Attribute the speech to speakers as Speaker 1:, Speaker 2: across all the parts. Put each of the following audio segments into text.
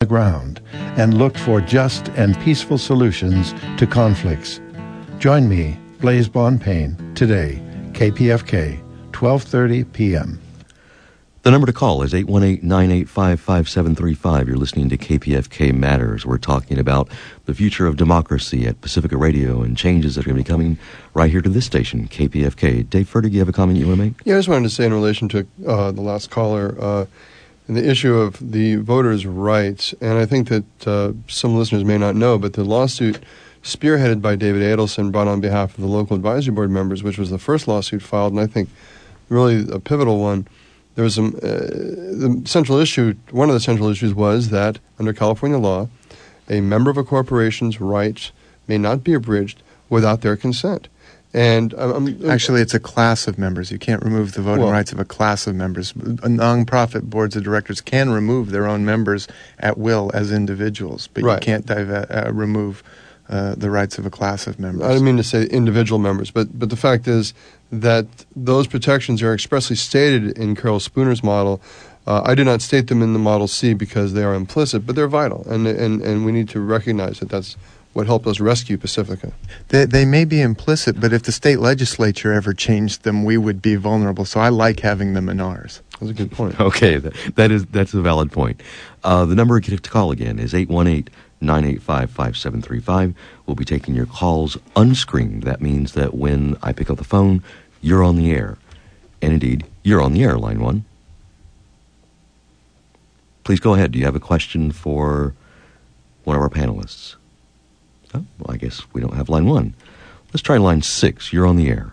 Speaker 1: ground and look for just and peaceful solutions to conflicts. Join me, Blaise Bonpane, today, KPFK, 12:30 p.m.
Speaker 2: The number to call is 818-985-5735. You're listening to KPFK Matters. We're talking about the future of democracy at Pacifica Radio and changes that are going to be coming right here to this station, KPFK. Dave Fertig, you have a comment you want to make?
Speaker 3: Yeah, I just wanted to say in relation to the last caller, and the issue of the voters' rights, and I think that some listeners may not know, but the lawsuit spearheaded by David Adelson brought on behalf of the local advisory board members, which was the first lawsuit filed, and I think really a pivotal one. There was the central issue, one of the central issues was that under California law, a member of a corporation's rights may not be abridged without their consent. And
Speaker 4: actually, it's a class of members. You can't remove the voting rights of a class of members. Nonprofit boards of directors can remove their own members at will as individuals, but you can't remove the rights of a class of members.
Speaker 3: I didn't mean to say individual members, but the fact is that those protections are expressly stated in Carol Spooner's model. I did not state them in the Model C because they are implicit, but they're vital, and we need to recognize that that's what helped us rescue Pacifica.
Speaker 4: They may be implicit, but if the state legislature ever changed them, we would be vulnerable. So I like having them in ours.
Speaker 3: That's a good point.
Speaker 2: Okay, that's a valid point. The number to call again is 818-985-5735. We'll be taking your calls unscreened. That means that when I pick up the phone, you're on the air. And indeed, you're on the air, line one. Please go ahead. Do you have a question for one of our panelists? Oh, well, I guess we don't have line one. Let's try line 6. You're on the air.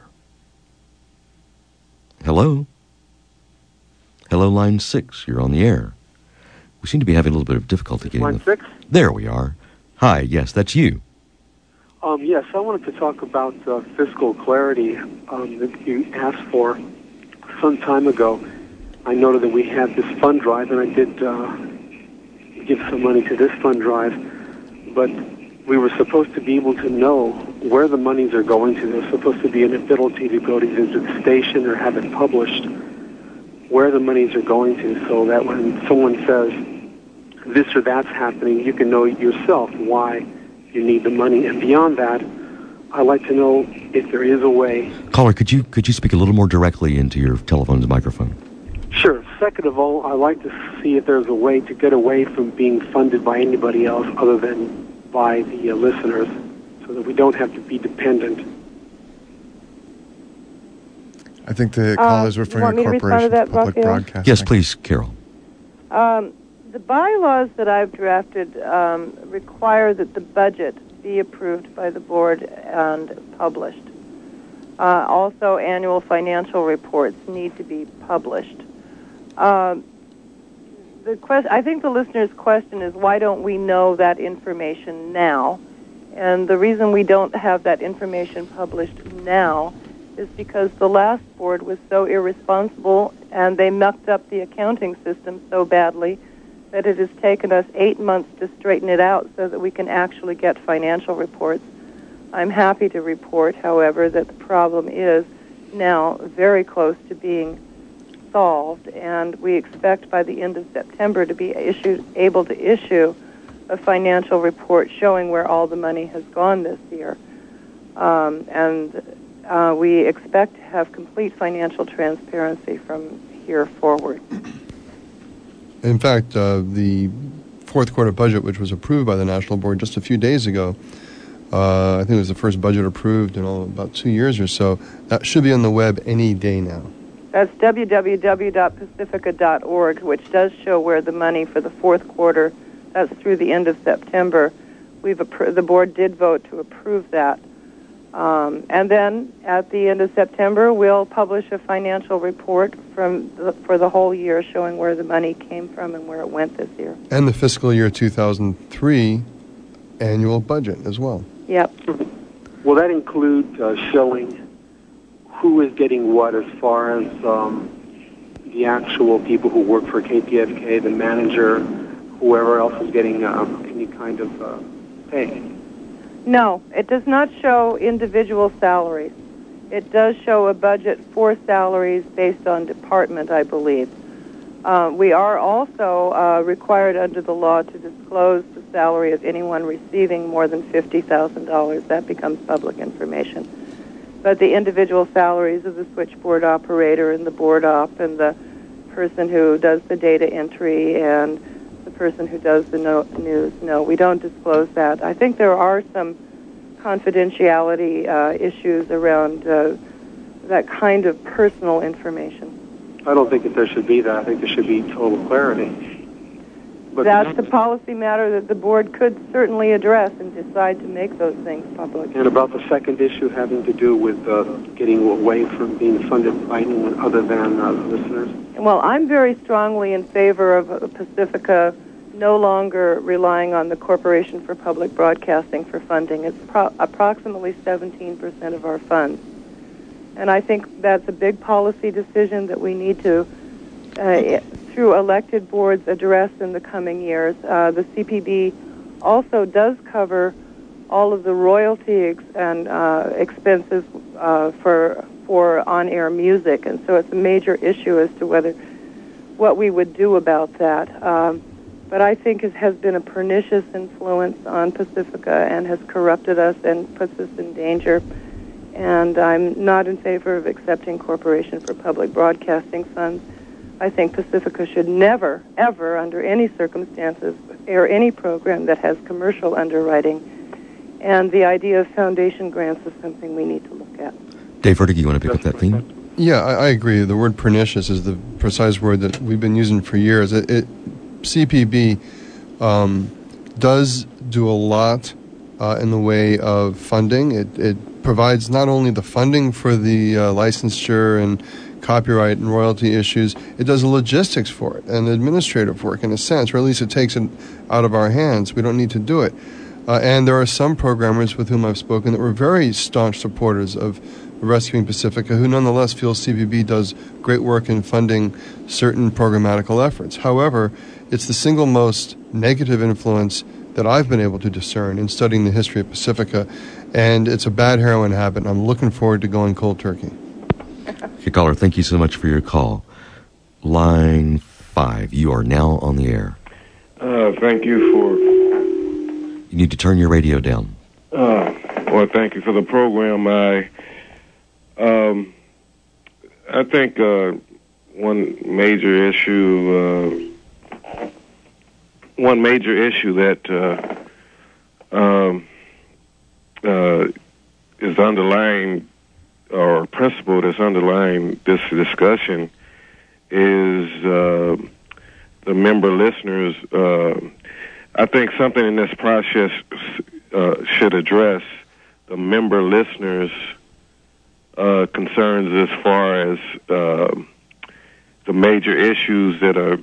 Speaker 2: Hello? Hello, line 6. You're on the air. We seem to be having a little bit of difficulty getting
Speaker 5: line 6?
Speaker 2: There we are. Hi, yes, that's you.
Speaker 5: Yes, I wanted to talk about fiscal clarity that you asked for some time ago. I noted that we had this fund drive, and I did give some money to this fund drive, but we were supposed to be able to know where the monies are going to. There's supposed to be an ability to go to either the station or have it published where the monies are going to, so that when someone says this or that's happening, you can know yourself why you need the money. And beyond that, I'd like to know if there is a way.
Speaker 2: Caller, could you speak a little more directly into your telephone's microphone?
Speaker 5: Sure. Second of all, I'd like to see if there's a way to get away from being funded by anybody else other than by the listeners, so that we don't have to be dependent.
Speaker 4: I think the call is referring to Corporation for Public Broadcasting.
Speaker 2: Yes, please, Carol.
Speaker 6: The bylaws that I've drafted require that the budget be approved by the board and published. Also, annual financial reports need to be published. I think the listener's question is, why don't we know that information now? And the reason we don't have that information published now is because the last board was so irresponsible and they mucked up the accounting system so badly that it has taken us 8 months to straighten it out so that we can actually get financial reports. I'm happy to report, however, that the problem is now very close to being solved, and we expect by the end of September to be able to issue a financial report showing where all the money has gone this year. We expect to have complete financial transparency from here forward.
Speaker 3: In fact, the fourth quarter budget, which was approved by the National Board just a few days ago, I think it was the first budget approved in about 2 years or so, that should be on the web any day now.
Speaker 6: That's www.pacifica.org, which does show where the money for the fourth quarter, that's through the end of September. The board did vote to approve that. And then at the end of September, we'll publish a financial report for the whole year showing where the money came from and where it went this year.
Speaker 3: And the fiscal year 2003 annual budget as well.
Speaker 6: Yep.
Speaker 5: Will that include showing who is getting what as far as the actual people who work for KPFK, the manager, whoever else is getting any kind of pay?
Speaker 6: No, it does not show individual salaries. It does show a budget for salaries based on department, I believe. We are also required under the law to disclose the salary of anyone receiving more than $50,000. That becomes public information. But the individual salaries of the switchboard operator and the board op and the person who does the data entry and the person who does the news, no, we don't disclose that. I think there are some confidentiality issues around that kind of personal information.
Speaker 5: I don't think that there should be that. I think there should be total clarity. But
Speaker 6: that's a policy matter that the board could certainly address and decide to make those things public.
Speaker 5: And about the second issue having to do with getting away from being funded by anyone other than listeners?
Speaker 6: Well, I'm very strongly in favor of Pacifica no longer relying on the Corporation for Public Broadcasting for funding. It's approximately 17% of our funds. And I think that's a big policy decision that we need to, through elected boards, address in the coming years. The CPB also does cover all of the royalty and expenses for on-air music, and so it's a major issue as to what we would do about that. But I think it has been a pernicious influence on Pacifica and has corrupted us and puts us in danger. And I'm not in favor of accepting Corporation for Public Broadcasting funds. I think Pacifica should never, ever, under any circumstances, air any program that has commercial underwriting. And the idea of foundation grants is something we need to look at.
Speaker 2: Dave Fertig, you want to pick up that theme?
Speaker 3: Yeah, I agree. The word pernicious is the precise word that we've been using for years. CPB does do a lot in the way of funding. It provides not only the funding for the licensure and copyright and royalty issues, it does the logistics for it and the administrative work in a sense, or at least it takes it out of our hands. We don't need to do it. And there are some programmers with whom I've spoken that were very staunch supporters of Rescuing Pacifica, who nonetheless feel CPB does great work in funding certain programmatical efforts. However, it's the single most negative influence that I've been able to discern in studying the history of Pacifica, and it's a bad heroin habit, and I'm looking forward to going cold turkey.
Speaker 2: Okay, caller, thank you so much for your call. Line 5, you are now on the air.
Speaker 7: Thank you for...
Speaker 2: You need to turn your radio down.
Speaker 7: Well, thank you for the program. I think one major issue that is underlying, or principle that's underlying this discussion, is the member listeners. I think something in this process should address the member listeners' concerns as far as the major issues that are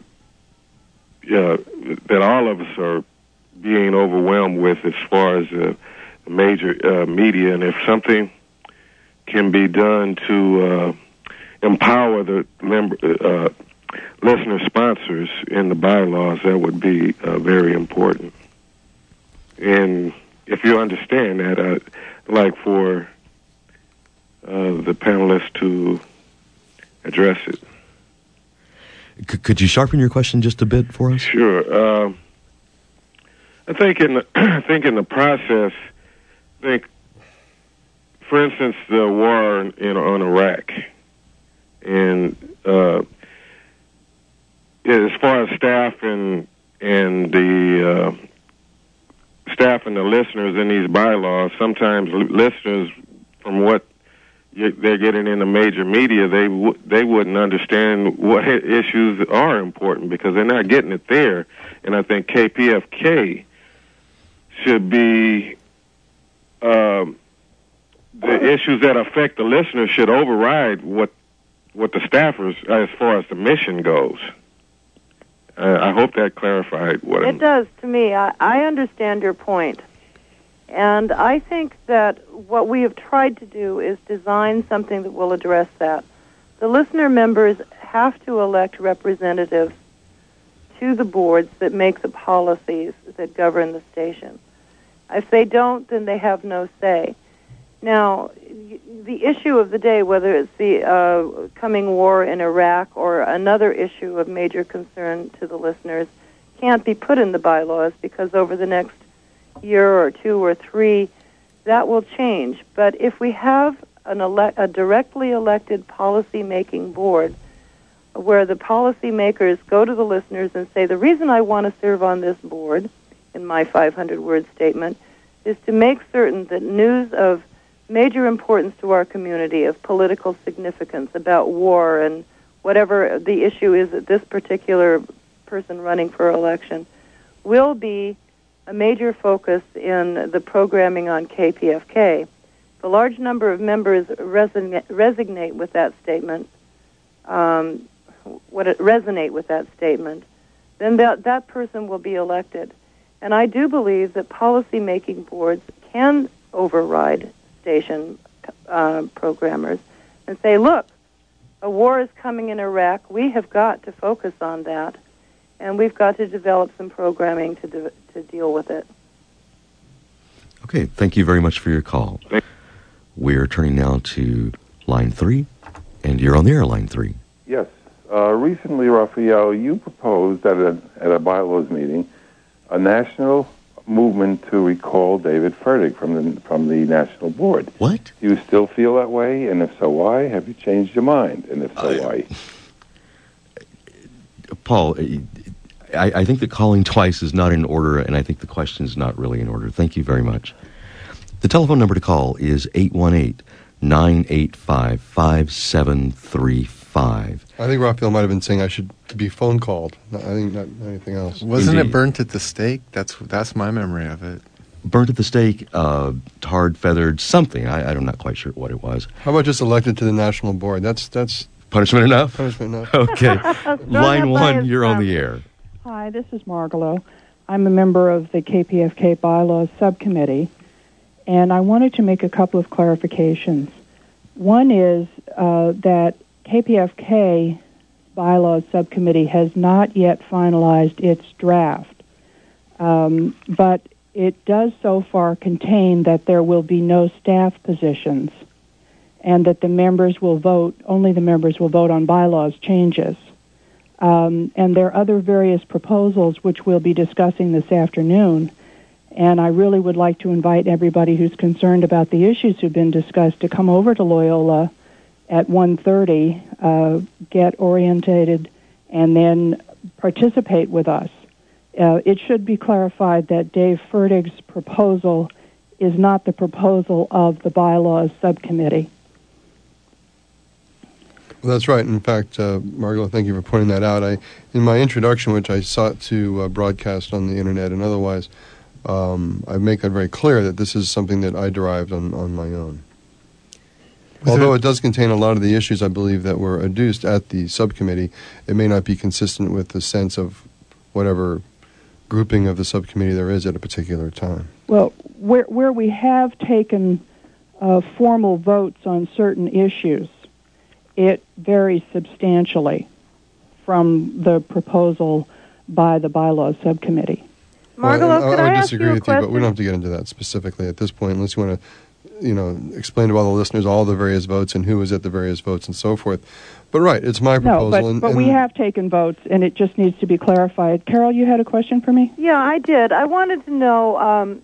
Speaker 7: that all of us are being overwhelmed with as far as the major media, and if something can be done to empower the listener sponsors in the bylaws, that would be very important. And if you understand that, I'd like for the panelists to address it.
Speaker 2: Could you sharpen your question just a bit for us?
Speaker 7: Sure. I think in the process, for instance, the war on Iraq, and as far as staff and the staff and the listeners in these bylaws, sometimes listeners, from what they're getting in the major media, they wouldn't understand what issues are important because they're not getting it there. And I think KPFK should be the issues that affect the listeners should override what the staffers, as far as the mission goes. I hope that clarified what
Speaker 6: it does to me. I understand your point. And I think that what we have tried to do is design something that will address that. The listener members have to elect representatives to the boards that make the policies that govern the station. If they don't, then they have no say. Now, the issue of the day, whether it's the coming war in Iraq or another issue of major concern to the listeners, can't be put in the bylaws because over the next year or 2 or 3, that will change. But if we have a directly elected policy-making board where the policymakers go to the listeners and say, the reason I want to serve on this board, in my 500-word statement, is to make certain that news of major importance to our community, of political significance, about war and whatever the issue is that this particular person running for election, will be a major focus in the programming on KPFK. If a large number of members resonate with that statement, then that person will be elected. And I do believe that policy-making boards can override station programmers and say, look, a war is coming in Iraq. We have got to focus on that, and we've got to develop some programming to deal with it.
Speaker 2: Okay, thank you very much for your call. We're turning now to line 3, and you're on the air, line 3.
Speaker 8: Yes. Recently, Raphael, you proposed at a bylaws meeting a national movement to recall David Fertig from the national board.
Speaker 2: What?
Speaker 8: Do you still feel that way? And if so, why? Have you changed your mind? And if so, why?
Speaker 2: Paul, I think that calling twice is not in order, and I think the question is not really in order. Thank you very much. The telephone number to call is 818-985-5735.
Speaker 3: I think Raphael might have been saying I should be phone called. I think not anything else.
Speaker 4: Wasn't it burnt at the stake? That's my memory of it.
Speaker 2: Burnt at the stake, tarred, feathered, something. I'm not quite sure what it was.
Speaker 3: How about just elected to the national board? That's
Speaker 2: punishment enough?
Speaker 3: Punishment enough.
Speaker 2: Okay. Line 1, you're on the air.
Speaker 9: Hi, this is Margalo. I'm a member of the KPFK Bylaws Subcommittee, and I wanted to make a couple of clarifications. One is that KPFK Bylaws Subcommittee has not yet finalized its draft, but it does so far contain that there will be no staff positions and that only the members will vote on bylaws changes. And there are other various proposals which we'll be discussing this afternoon, and I really would like to invite everybody who's concerned about the issues who've been discussed to come over to Loyola at 1:30, get orientated, and then participate with us. It should be clarified that Dave Fertig's proposal is not the proposal of the Bylaws Subcommittee.
Speaker 3: Well, that's right. In fact, Margalo, thank you for pointing that out. In my introduction, which I sought to broadcast on the Internet and otherwise, I make that very clear that this is something that I derived on my own. Although it does contain a lot of the issues, I believe, that were adduced at the subcommittee, it may not be consistent with the sense of whatever grouping of the subcommittee there is at a particular time.
Speaker 9: Well, where we have taken formal votes on certain issues, it varies substantially from the proposal by the Bylaws Subcommittee.
Speaker 6: Margalo, could I
Speaker 3: disagree with you, but we don't have to get into that specifically at this point, unless you want to, explain to all the listeners all the various votes and who was at the various votes and so forth. But right, it's my proposal.
Speaker 9: No, but we have taken votes, and it just needs to be clarified. Carol, you had a question for me?
Speaker 6: Yeah, I did. I wanted to know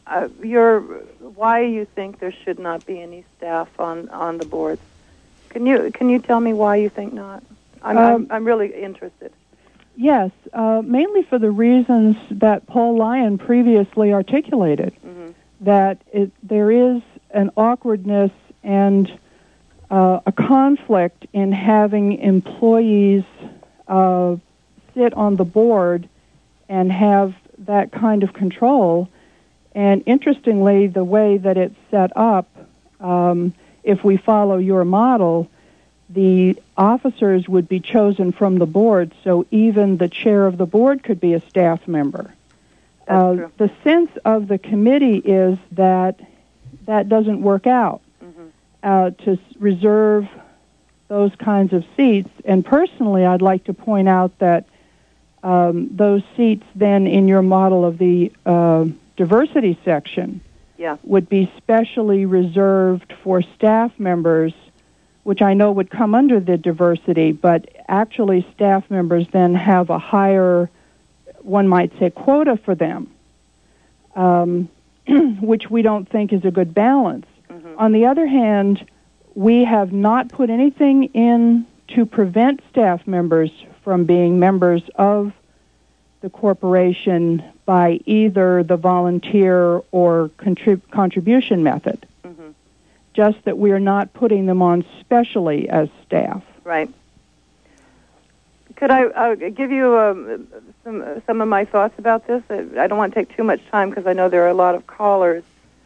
Speaker 6: why you think there should not be any staff on the boards. Can you tell me why you think not? I'm really interested.
Speaker 9: Yes, mainly for the reasons that Paul Lyon previously articulated, that there is an awkwardness and a conflict in having employees sit on the board and have that kind of control. And interestingly, the way that it's set up, if we follow your model, the officers would be chosen from the board, so even the chair of the board could be a staff member. The sense of the committee is that doesn't work out, to reserve those kinds of seats. And personally, I'd like to point out that those seats then in your model of the diversity section would be specially reserved for staff members, which I know would come under the diversity, but actually staff members then have a higher, one might say, quota for them, which we don't think is a good balance. Mm-hmm. On the other hand, we have not put anything in to prevent staff members from being members of the corporation by either the volunteer or contribution method. Mm-hmm. Just that we are not putting them on specially as staff.
Speaker 6: Right. Could I give you some of my thoughts about this? I don't want to take too much time because I know there are a lot of callers.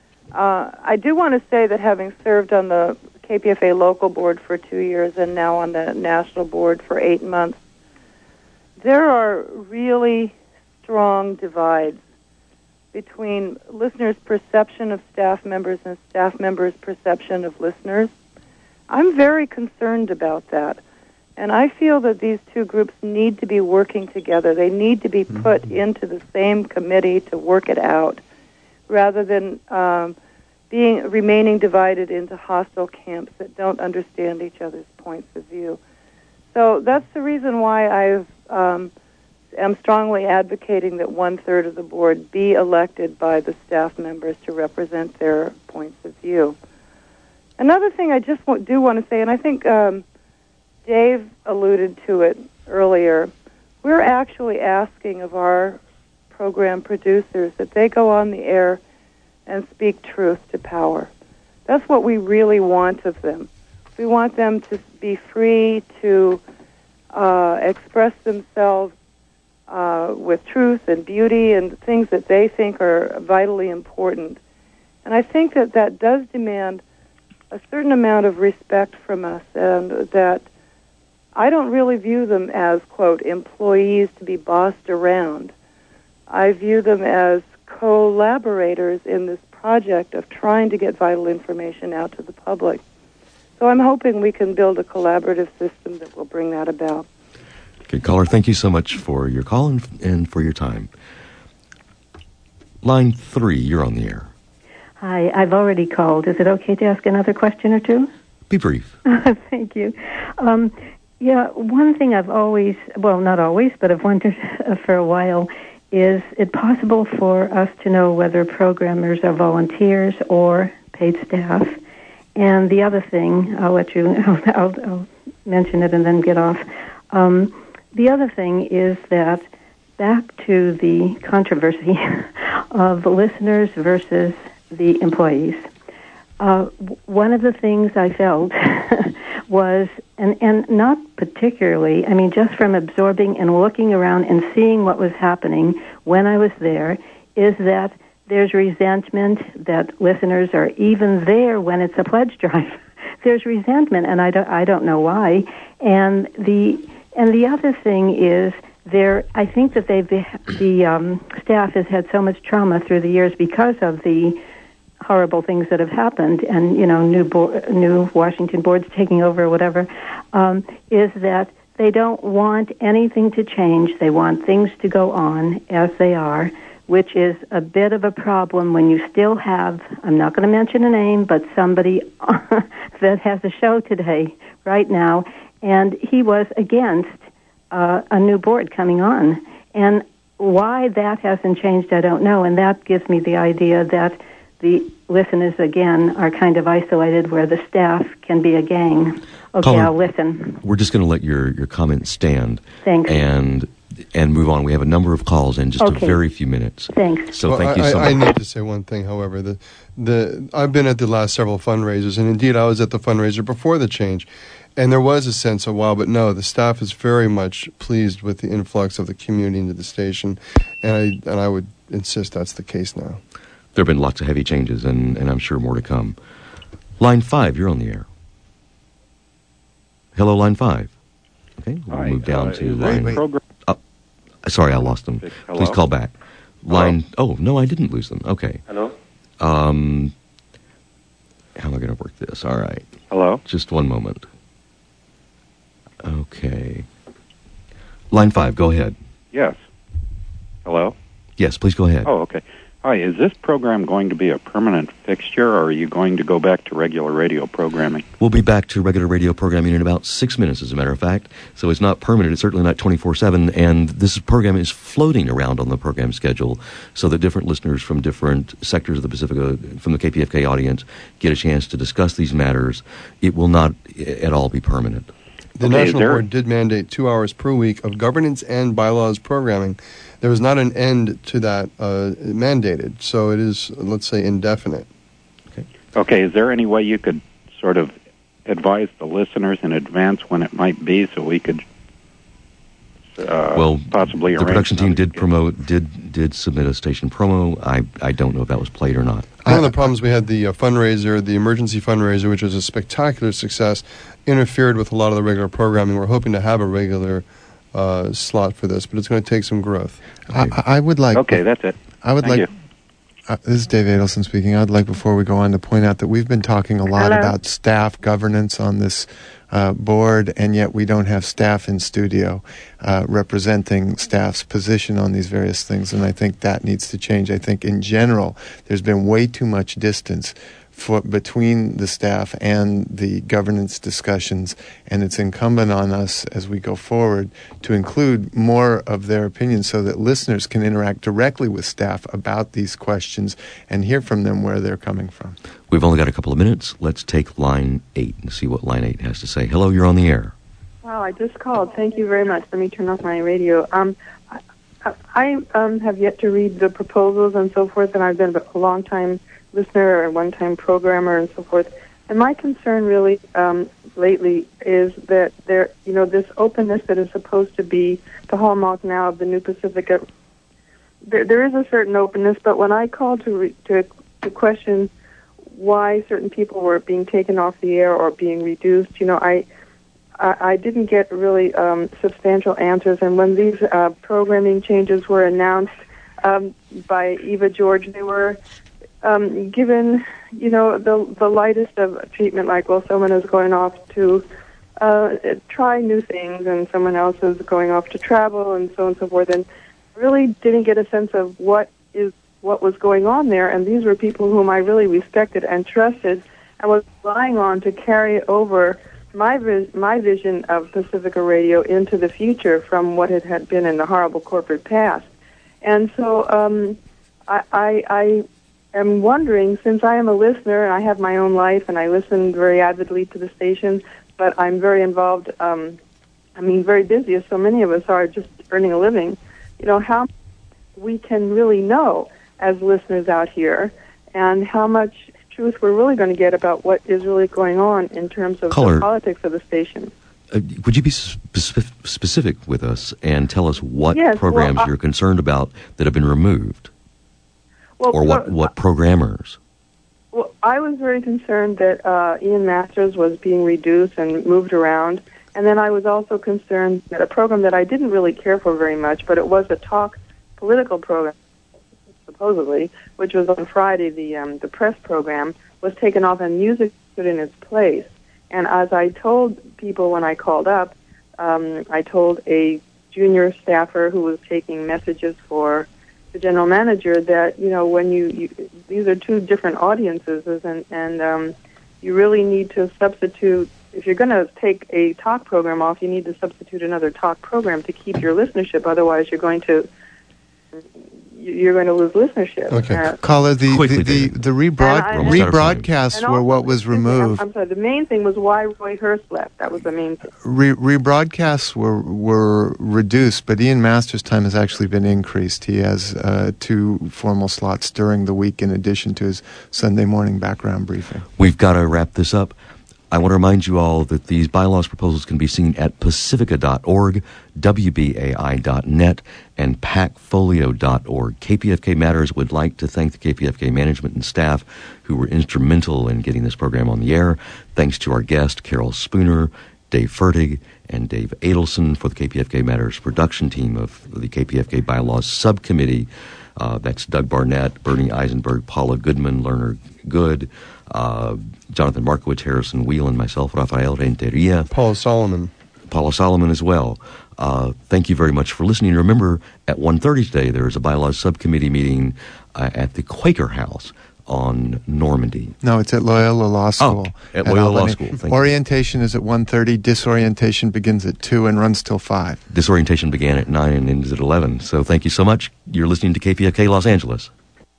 Speaker 6: I do want to say that having served on the KPFA local board for 2 years and now on the national board for 8 months, there are really strong divides between listeners' perception of staff members and staff members' perception of listeners. I'm very concerned about that. And I feel that these two groups need to be working together. They need to be put into the same committee to work it out, rather than remaining divided into hostile camps that don't understand each other's points of view. So that's the reason why I am strongly advocating that 1/3 of the board be elected by the staff members to represent their points of view. Another thing I just do want to say, and I think Dave alluded to it earlier, we're actually asking of our program producers that they go on the air and speak truth to power. That's what we really want of them. We want them to be free to express themselves with truth and beauty and things that they think are vitally important. And I think that that does demand a certain amount of respect from us, and that I don't really view them as, quote, employees to be bossed around. I view them as collaborators in this project of trying to get vital information out to the public. So I'm hoping we can build a collaborative system that will bring that about.
Speaker 2: Okay, caller, thank you so much for your call and for your time. Line 3, you're on the air.
Speaker 10: Hi, I've already called. Is it okay to ask another question or two?
Speaker 2: Be brief.
Speaker 10: Thank you. One thing I've always, well, not always, but I've wondered for a while, is it possible for us to know whether programmers are volunteers or paid staff? And the other thing, I'll mention it and then get off. The other thing is that back to the controversy of listeners versus the employees. One of the things I felt was, and not particularly, I mean, just from absorbing and looking around and seeing what was happening when I was there, is that there's resentment that listeners are even there when it's a pledge drive. There's resentment, and I don't know why. And the other thing is, I think that the staff has had so much trauma through the years because of the horrible things that have happened, and new Washington boards taking over or whatever, is that they don't want anything to change. They want things to go on as they are, which is a bit of a problem when you still have, I'm not going to mention a name, but somebody that has a show today, right now, and he was against a new board coming on. And why that hasn't changed, I don't know, and that gives me the idea that the listeners, again, are kind of isolated where the staff can be a gang. Okay,
Speaker 2: Caller,
Speaker 10: I'll listen.
Speaker 2: We're just going to let your comments stand.
Speaker 10: Thanks.
Speaker 2: And move on. We have a number of calls in just a very few minutes.
Speaker 10: Thanks.
Speaker 2: So thank you so much.
Speaker 3: I need to say one thing, however. I've been at the last several fundraisers, and indeed I was at the fundraiser before the change. And there was a sense a while, but no, the staff is very much pleased with the influx of the community into the station, and I would insist that's the case now.
Speaker 2: There have been lots of heavy changes, and I'm sure more to come. Line 5, you're on the air. Hello, Line 5. Okay, we'll move down to line... sorry, I lost them.
Speaker 11: Hello?
Speaker 2: Please call back. Line... Oh, no, I didn't lose them. Okay.
Speaker 11: Hello?
Speaker 2: How am I going to work this? All right.
Speaker 11: Hello?
Speaker 2: Just one moment. Okay. Line 5, go ahead.
Speaker 11: Yes. Hello?
Speaker 2: Yes, please go ahead.
Speaker 11: Oh, okay. Hi, is this program going to be a permanent fixture, or are you going to go back to regular radio programming?
Speaker 2: We'll be back to regular radio programming in about 6 minutes, as a matter of fact. So it's not permanent. It's certainly not 24/7. And this program is floating around on the program schedule so that different listeners from different sectors of the Pacifica, from the KPFK audience, get a chance to discuss these matters. It will not at all be permanent.
Speaker 3: The National Board did mandate 2 hours per week of governance and bylaws programming. There was not an end to that mandated, so it is, let's say, indefinite.
Speaker 11: Okay, is there any way you could sort of advise the listeners in advance when it might be, so we could possibly arrange?
Speaker 2: The production team did submit a station promo. I don't know if that was played or not.
Speaker 3: One of the problems we had, the fundraiser, the emergency fundraiser, which was a spectacular success, interfered with a lot of the regular programming. We're hoping to have a regular slot for this, but it's going to take some growth.
Speaker 4: I would like...
Speaker 11: Okay, that's it.
Speaker 4: Thank you. This is Dave Adelson speaking. I'd like, before we go on, to point out that we've been talking a lot about staff governance on this board, and yet we don't have staff in studio representing staff's position on these various things, and I think that needs to change. I think, in general, there's been way too much distance between the staff and the governance discussions, and it's incumbent on us as we go forward to include more of their opinions so that listeners can interact directly with staff about these questions and hear from them where they're coming from.
Speaker 2: We've only got a couple of minutes. Let's take line 8 and see what line 8 has to say. Hello, you're on the air.
Speaker 12: Wow, I just called. Thank you very much. Let me turn off my radio. I have yet to read the proposals and so forth, and I've been a long time listener and one-time programmer and so forth. And my concern really lately is that this openness that is supposed to be the hallmark now of the New Pacifica, there is a certain openness, but when I called to question why certain people were being taken off the air or being reduced, I didn't get really substantial answers. And when these programming changes were announced by Eva George, they were given, the lightest of treatment, like, well, someone is going off to try new things and someone else is going off to travel and so on and so forth, and really didn't get a sense of what was going on there. And these were people whom I really respected and trusted and was relying on to carry over my vision of Pacifica Radio into the future from what it had been in the horrible corporate past. And so I am wondering, since I am a listener and I have my own life and I listen very avidly to the station, but I'm very involved, very busy, as so many of us are, just earning a living, how we can really know as listeners out here and how much truth we're really going to get about what is really going on in terms of the politics of the station.
Speaker 2: Would you be specific with us and tell us what programs you're concerned about that have been removed? Or what programmers?
Speaker 12: Well, I was very concerned that Ian Masters was being reduced and moved around. And then I was also concerned that a program that I didn't really care for very much, but it was a talk political program, supposedly, which was on Friday, the press program, was taken off and music put in its place. And as I told people when I called up, I told a junior staffer who was taking messages for the general manager that, when you these are two different audiences, and you really need to substitute. If you're going to take a talk program off, you need to substitute another talk program to keep your listenership. Otherwise, you're going to lose listenership.
Speaker 4: Okay. Caller, the rebroadcasts were what was removed.
Speaker 12: I'm sorry, the main thing was why Roy Hurst left. That was the main thing.
Speaker 4: Rebroadcasts were reduced, but Ian Masters' time has actually been increased. He has 2 formal slots during the week in addition to his Sunday morning background briefing.
Speaker 2: We've got to wrap this up. I want to remind you all that these bylaws proposals can be seen at pacifica.org, wbai.net, and pacfolio.org. KPFK Matters would like to thank the KPFK management and staff who were instrumental in getting this program on the air. Thanks to our guest, Carol Spooner, Dave Fertig, and Dave Adelson for the KPFK Matters production team of the KPFK Bylaws Subcommittee. That's Doug Barnett, Bernie Eisenberg, Paula Goodman, Lerner Good, Jonathan Markowitz, Harrison Whelan, myself, Rafael Renteria.
Speaker 3: Paul Solomon.
Speaker 2: Paula Solomon as well. Thank you very much for listening. Remember, at 1:30 today, there is a bylaws subcommittee meeting at the Quaker House on Normandy.
Speaker 4: No, it's at Loyola Law School.
Speaker 2: At Loyola Law School.
Speaker 4: Orientation is at 1:30. Disorientation begins at 2 and runs till 5.
Speaker 2: Disorientation began at 9 and ends at 11. So thank you so much. You're listening to KPFK Los Angeles.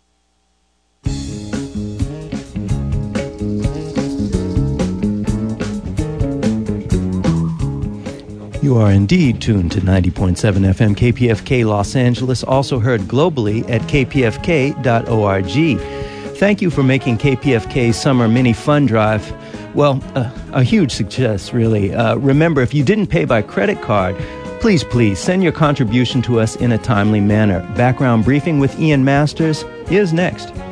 Speaker 13: You are indeed tuned to 90.7 FM KPFK Los Angeles, also heard globally at kpfk.org. Thank you for making KPFK Summer Mini Fun Drive, well, a huge success, really. Remember, if you didn't pay by credit card, please send your contribution to us in a timely manner. Background Briefing with Ian Masters is next.